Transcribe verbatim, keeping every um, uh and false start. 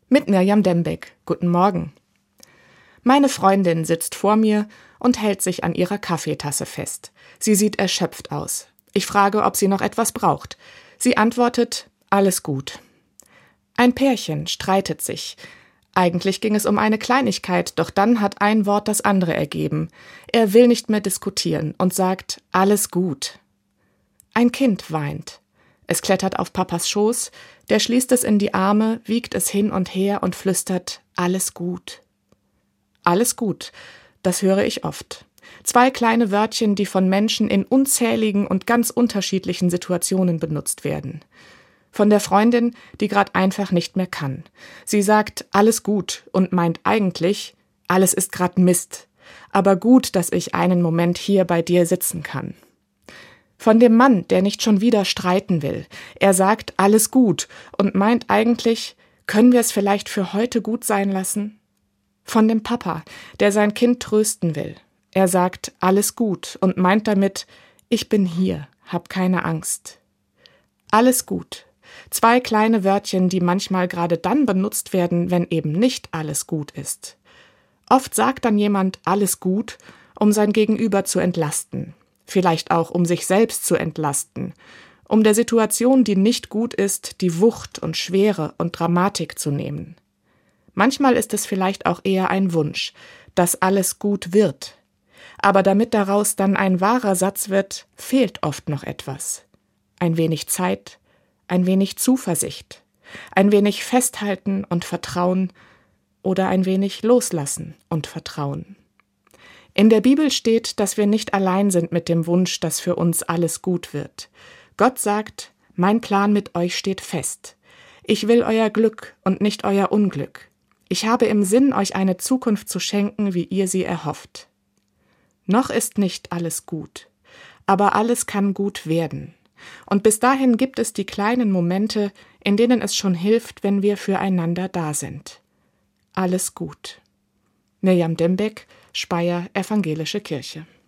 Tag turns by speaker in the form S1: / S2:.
S1: Mit Mirjam Dembeck. Guten Morgen. Meine Freundin sitzt vor mir und hält sich an ihrer Kaffeetasse fest. Sie sieht erschöpft aus. Ich frage, ob sie noch etwas braucht. Sie antwortet, alles gut. Ein Pärchen streitet sich. Eigentlich ging es um eine Kleinigkeit, doch dann hat ein Wort das andere ergeben. Er will nicht mehr diskutieren und sagt, alles gut. Ein Kind weint. Es klettert auf Papas Schoß, der schließt es in die Arme, wiegt es hin und her und flüstert, alles gut. Alles gut, das höre ich oft. Zwei kleine Wörtchen, die von Menschen in unzähligen und ganz unterschiedlichen Situationen benutzt werden. Von der Freundin, die gerade einfach nicht mehr kann. Sie sagt, alles gut und meint eigentlich, alles ist grad Mist, aber gut, dass ich einen Moment hier bei dir sitzen kann. Von dem Mann, der nicht schon wieder streiten will. Er sagt, alles gut und meint eigentlich, können wir es vielleicht für heute gut sein lassen? Von dem Papa, der sein Kind trösten will. Er sagt, alles gut und meint damit, ich bin hier, hab keine Angst. Alles gut. Zwei kleine Wörtchen, die manchmal gerade dann benutzt werden, wenn eben nicht alles gut ist. Oft sagt dann jemand alles gut, um sein Gegenüber zu entlasten. Vielleicht auch, um sich selbst zu entlasten, um der Situation, die nicht gut ist, die Wucht und Schwere und Dramatik zu nehmen. Manchmal ist es vielleicht auch eher ein Wunsch, dass alles gut wird. Aber damit daraus dann ein wahrer Satz wird, fehlt oft noch etwas. Ein wenig Zeit, ein wenig Zuversicht, ein wenig Festhalten und Vertrauen oder ein wenig Loslassen und Vertrauen. In der Bibel steht, dass wir nicht allein sind mit dem Wunsch, dass für uns alles gut wird. Gott sagt, mein Plan mit euch steht fest. Ich will euer Glück und nicht euer Unglück. Ich habe im Sinn, euch eine Zukunft zu schenken, wie ihr sie erhofft. Noch ist nicht alles gut, aber alles kann gut werden. Und bis dahin gibt es die kleinen Momente, in denen es schon hilft, wenn wir füreinander da sind. Alles gut. Mirjam Dembeck, Speyer Evangelische Kirche.